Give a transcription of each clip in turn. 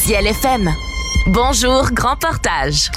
Ciel FM. Bonjour, Grand Portage.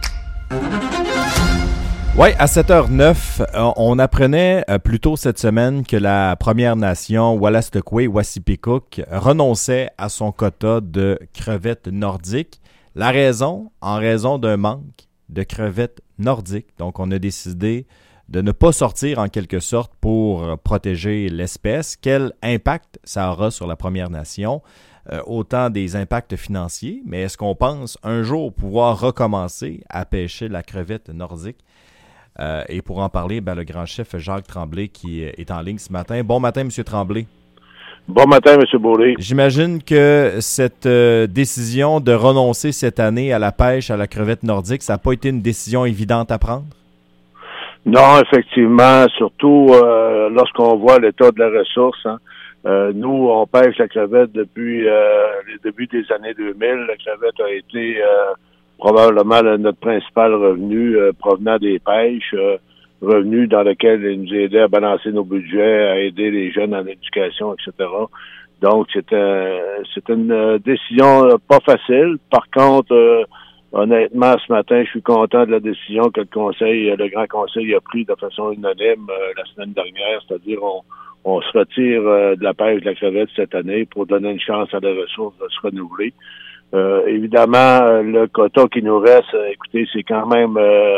Oui, à 7h09, on apprenait plus tôt cette semaine que la Première Nation Wolastoqey-Wassipekuk renonçait à son quota de crevettes nordiques. La raison, en raison d'un manque de crevettes nordiques. Donc, on a décidé de ne pas sortir en quelque sorte pour protéger l'espèce. Quel impact ça aura sur la Première Nation? Autant des impacts financiers, mais est-ce qu'on pense un jour pouvoir recommencer à pêcher la crevette nordique? Et pour en parler, le grand chef Jacques Tremblay qui est en ligne ce matin. Bon matin, M. Tremblay. Bon matin, M. Beaulieu. J'imagine que cette décision de renoncer cette année à la pêche à la crevette nordique, ça n'a pas été une décision évidente à prendre? Non, effectivement, surtout lorsqu'on voit l'état de la ressource. Nous, on pêche la crevette depuis les débuts des années 2000. La crevette a été probablement notre principal revenu provenant des pêches, revenu dans lequel il nous aidait à balancer nos budgets, à aider les jeunes en éducation, etc. Donc, c'est une décision pas facile. Par contre, honnêtement, ce matin, je suis content de la décision que le Grand Conseil a prise de façon unanime la semaine dernière, c'est-à-dire on se retire de la pêche de la crevette cette année pour donner une chance à la ressource de se renouveler. Évidemment, le quota qui nous reste, écoutez, c'est quand même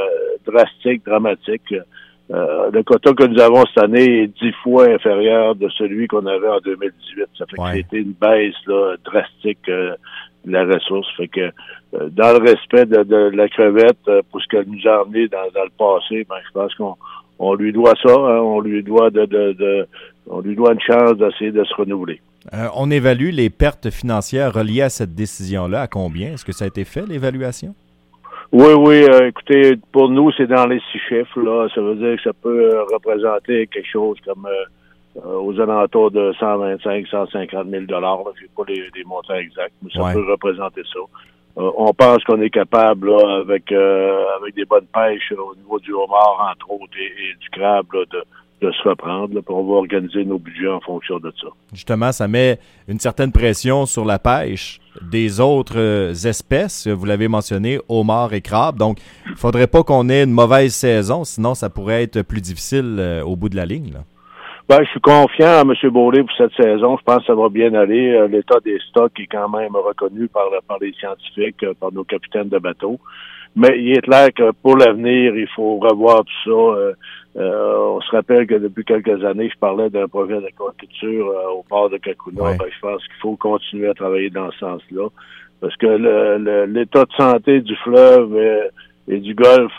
dramatique. Le quota que nous avons cette année est 10 fois inférieur de celui qu'on avait en 2018. Ça fait que c'était une baisse drastique de la ressource. Fait que dans le respect de la crevette, pour ce qu'elle nous a amené dans le passé, je pense qu'on lui doit ça. On lui doit on lui doit une chance d'essayer de se renouveler. On évalue les pertes financières reliées à cette décision-là. À combien? Est-ce que ça a été fait, l'évaluation? Oui. Écoutez, pour nous, c'est dans les 6 chiffres. Là. Ça veut dire que ça peut représenter quelque chose comme aux alentours de 125 150 000 $. Je n'ai pas les montants exacts, mais ça peut représenter ça. On pense qu'on est capable, là, avec des bonnes pêches au niveau du homard, entre autres, et du crabe, là, de se reprendre, là, puis on va organiser nos budgets en fonction de ça. Justement, ça met une certaine pression sur la pêche des autres espèces. Vous l'avez mentionné, homard et crabe. Donc, il ne faudrait pas qu'on ait une mauvaise saison, sinon ça pourrait être plus difficile au bout de la ligne, là. Je suis confiant à M. Beaulieu pour cette saison. Je pense que ça va bien aller. L'état des stocks est quand même reconnu par les scientifiques, par nos capitaines de bateau. Mais il est clair que pour l'avenir, il faut revoir tout ça. On se rappelle que depuis quelques années, je parlais d'un projet d'aquaculture au port de Kakuna. Ouais. Je pense qu'il faut continuer à travailler dans ce sens-là. Parce que l'état de santé du fleuve et du golfe,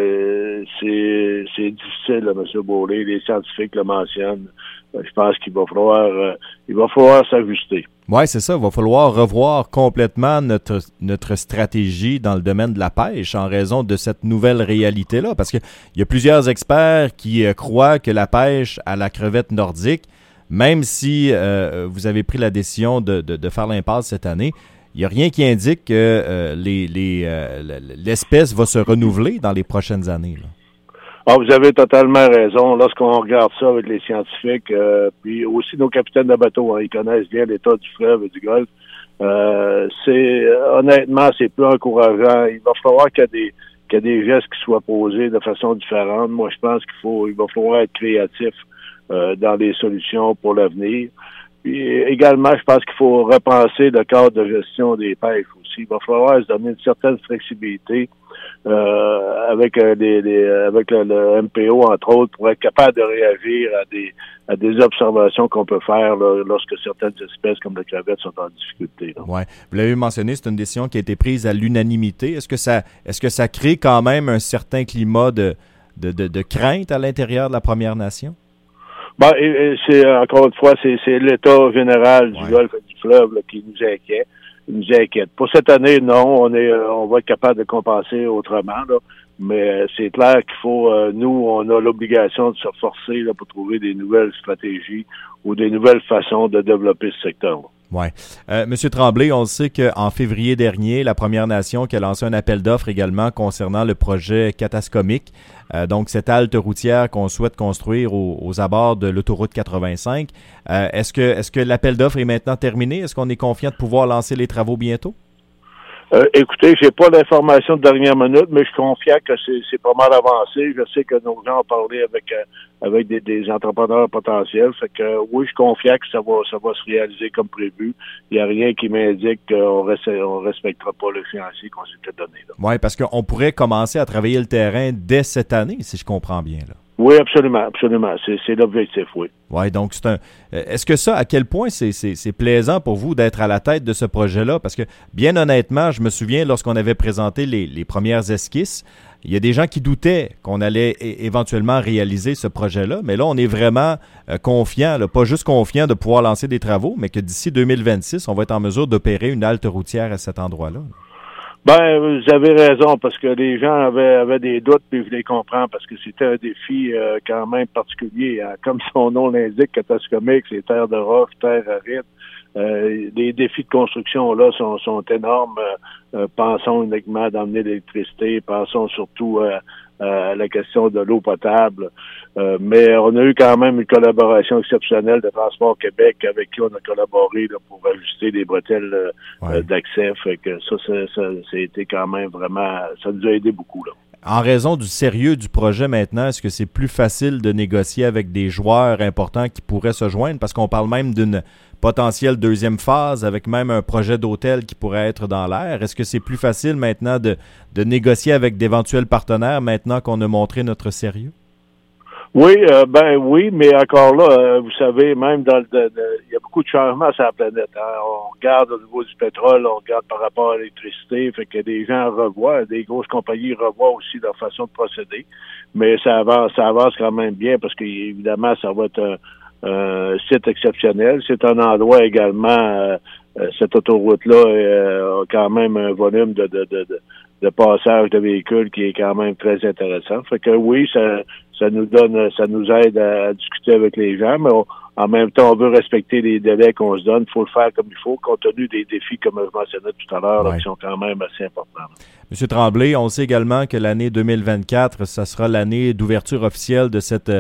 c'est difficile, là, M. Beaulieu. Les scientifiques le mentionnent. Je pense qu'il va falloir s'ajuster. Oui, c'est ça. Il va falloir revoir complètement notre stratégie dans le domaine de la pêche en raison de cette nouvelle réalité-là. Parce qu'il y a plusieurs experts qui croient que la pêche à la crevette nordique, même si vous avez pris la décision de faire l'impasse cette année, il n'y a rien qui indique que l'espèce va se renouveler dans les prochaines années, là. Vous avez totalement raison. Lorsqu'on regarde ça avec les scientifiques, puis aussi nos capitaines de bateau, ils connaissent bien l'état du fleuve et du golfe. Honnêtement, c'est peu encourageant. Il va falloir qu'il y ait des gestes qui soient posés de façon différente. Moi, je pense il va falloir être créatif dans les solutions pour l'avenir. Puis également, je pense qu'il faut repenser le cadre de gestion des pêches aussi. Il va falloir se donner une certaine flexibilité avec le MPO, entre autres, pour être capable de réagir à des observations qu'on peut faire là, lorsque certaines espèces comme la crevette sont en difficulté. Oui. Vous l'avez mentionné, c'est une décision qui a été prise à l'unanimité. Est-ce que ça crée quand même un certain climat de crainte à l'intérieur de la Première Nation? C'est encore une fois, c'est l'état général du golfe et du fleuve là, qui nous inquiète. Pour cette année, non, on va être capable de compenser autrement, là, mais c'est clair qu'il faut, nous, on a l'obligation de se forcer là, pour trouver des nouvelles stratégies ou des nouvelles façons de développer ce secteur. Oui. Monsieur Tremblay, on le sait qu'en février dernier, la Première Nation qui a lancé un appel d'offres également concernant le projet Katascomique, donc cette halte routière qu'on souhaite construire aux abords de l'autoroute 85. Est-ce que l'appel d'offres est maintenant terminé? Est-ce qu'on est confiant de pouvoir lancer les travaux bientôt? Écoutez, j'ai pas d'informations de dernière minute, mais je suis confiant que c'est pas mal avancé. Je sais que nos gens ont parlé avec des entrepreneurs potentiels. Fait que oui, je suis confiant que ça va se réaliser comme prévu. Il n'y a rien qui m'indique qu'on respectera pas le financier qu'on s'était donné. Oui, parce qu'on pourrait commencer à travailler le terrain dès cette année, si je comprends bien, là. Oui, absolument, absolument. C'est l'objectif, oui. Oui, donc est-ce que ça, à quel point c'est plaisant pour vous d'être à la tête de ce projet-là? Parce que, bien honnêtement, je me souviens, lorsqu'on avait présenté les premières esquisses, il y a des gens qui doutaient qu'on allait éventuellement réaliser ce projet-là, mais là, on est vraiment confiant, pas juste confiant de pouvoir lancer des travaux, mais que d'ici 2026, on va être en mesure d'opérer une halte routière à cet endroit-là. Ben, vous avez raison, parce que les gens avaient des doutes, puis je les comprends, parce que c'était un défi quand même particulier. Hein. Comme son nom l'indique, Catascomique, c'est terre de roche, terre aride. Les défis de construction là sont énormes. Pensons uniquement d'emmener l'électricité, pensons surtout à la question de l'eau potable. Mais on a eu quand même une collaboration exceptionnelle de Transport Québec avec qui on a collaboré là, pour ajuster les bretelles d'accès. Fait que ça a été quand même vraiment, ça nous a aidé beaucoup là. En raison du sérieux du projet maintenant, est-ce que c'est plus facile de négocier avec des joueurs importants qui pourraient se joindre? Parce qu'on parle même d'une potentielle deuxième phase avec même un projet d'hôtel qui pourrait être dans l'air. Est-ce que c'est plus facile maintenant de négocier avec d'éventuels partenaires maintenant qu'on a montré notre sérieux? Oui, oui, mais encore là, vous savez, même il y a beaucoup de changements sur la planète. Hein. On regarde au niveau du pétrole, on regarde par rapport à l'électricité, fait que des gens revoient, des grosses compagnies revoient aussi leur façon de procéder. Mais ça avance quand même bien parce que évidemment, ça va être un site exceptionnel. C'est un endroit également, cette autoroute-là a quand même un volume de passage de véhicules qui est quand même très intéressant. Fait que oui, ça nous aide à discuter avec les gens, mais en même temps, on veut respecter les délais qu'on se donne. Il faut le faire comme il faut, compte tenu des défis, comme je mentionnais tout à l'heure, là, qui sont quand même assez importants. Monsieur Tremblay, on sait également que l'année 2024, ça sera l'année d'ouverture officielle de cette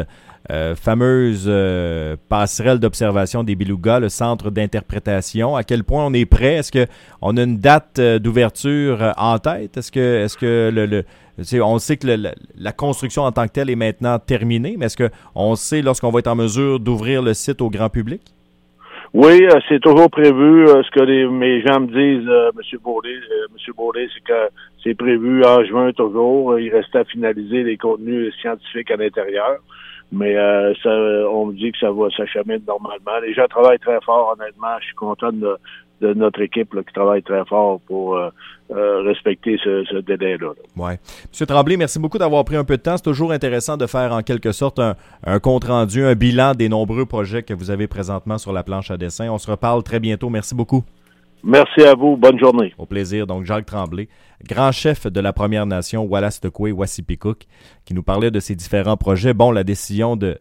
fameuse passerelle d'observation des Belugas, le centre d'interprétation. À quel point on est prêt? Est-ce qu'on a une date d'ouverture en tête? Est-ce que on sait que la construction en tant que telle est maintenant terminée, mais est-ce qu'on sait lorsqu'on va être en mesure d'ouvrir le site au grand public? Oui, c'est toujours prévu. Ce que mes gens me disent, M. Beaulieu, c'est que c'est prévu en juin toujours. Il reste à finaliser les contenus scientifiques à l'intérieur. Mais on me dit que ça va s'acheminer normalement. Les gens travaillent très fort, honnêtement. Je suis content de notre équipe là, qui travaille très fort pour respecter ce délai-là. Oui. M. Tremblay, merci beaucoup d'avoir pris un peu de temps. C'est toujours intéressant de faire en quelque sorte un compte-rendu, un bilan des nombreux projets que vous avez présentement sur la planche à dessin. On se reparle très bientôt. Merci beaucoup. Merci à vous. Bonne journée. Au plaisir. Donc, Jacques Tremblay, grand chef de la Première Nation Wolastoqey-Wassipikuk, qui nous parlait de ses différents projets. Bon, la décision de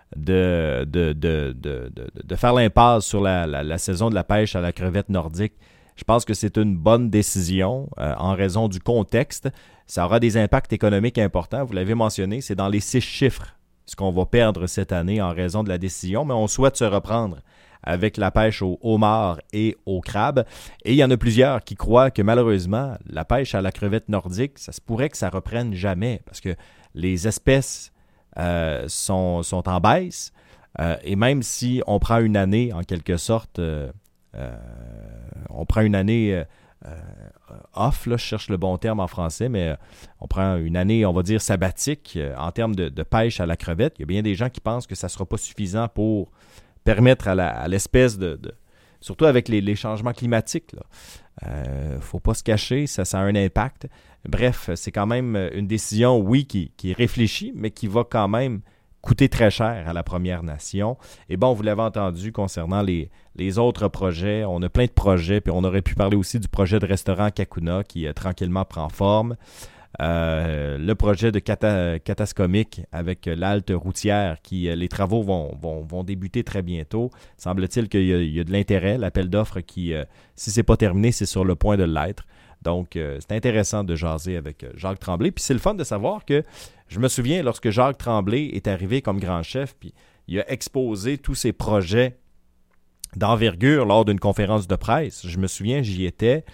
faire l'impasse sur la saison de la pêche à la crevette nordique, je pense que c'est une bonne décision en raison du contexte. Ça aura des impacts économiques importants. Vous l'avez mentionné, c'est dans les 6 chiffres ce qu'on va perdre cette année en raison de la décision, mais on souhaite se reprendre avec la pêche au homard et au crabe. Et il y en a plusieurs qui croient que malheureusement, la pêche à la crevette nordique, ça se pourrait que ça reprenne jamais parce que les espèces sont en baisse. Et même si on prend une année, en quelque sorte, on prend une année off, là, je cherche le bon terme en français, mais on prend une année, on va dire, sabbatique en termes de pêche à la crevette. Il y a bien des gens qui pensent que ça ne sera pas suffisant pour permettre à l'espèce surtout avec les changements climatiques. Faut pas se cacher, ça a un impact. Bref, c'est quand même une décision, oui, qui est réfléchie, mais qui va quand même coûter très cher à la Première Nation. Et bon, vous l'avez entendu concernant les autres projets. On a plein de projets, puis on aurait pu parler aussi du projet de restaurant Kakuna qui tranquillement prend forme. Le projet de Catascomique avec l'halte routière les travaux vont débuter très bientôt. Semble-t-il qu'il y a de l'intérêt. L'appel d'offres qui, si c'est pas terminé, c'est sur le point de l'être. Donc, c'est intéressant de jaser avec Jacques Tremblay. Puis c'est le fun de savoir que, je me souviens, lorsque Jacques Tremblay est arrivé comme grand chef, puis il a exposé tous ses projets d'envergure lors d'une conférence de presse. Je me souviens, j'y étais.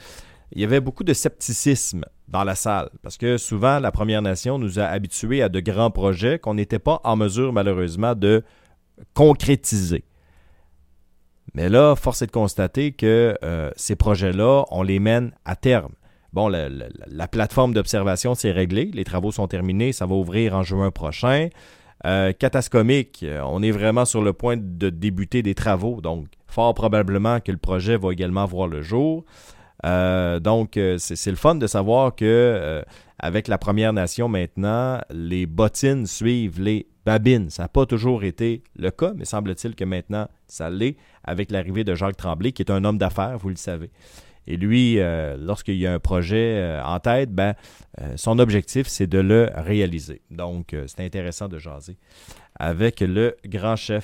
il y avait beaucoup de scepticisme dans la salle, parce que souvent, la Première Nation nous a habitués à de grands projets qu'on n'était pas en mesure, malheureusement, de concrétiser. Mais là, force est de constater que ces projets-là, on les mène à terme. Bon, la plateforme d'observation, c'est réglé. Les travaux sont terminés. Ça va ouvrir en juin prochain. Catascomique, on est vraiment sur le point de débuter des travaux. Donc, fort probablement que le projet va également voir le jour. Donc, c'est le fun de savoir que avec la Première Nation maintenant, les bottines suivent les babines. Ça n'a pas toujours été le cas, mais semble-t-il que maintenant, ça l'est avec l'arrivée de Jacques Tremblay, qui est un homme d'affaires, vous le savez. Et lui, lorsqu'il y a un projet en tête, son objectif, c'est de le réaliser. Donc, c'est intéressant de jaser avec le grand chef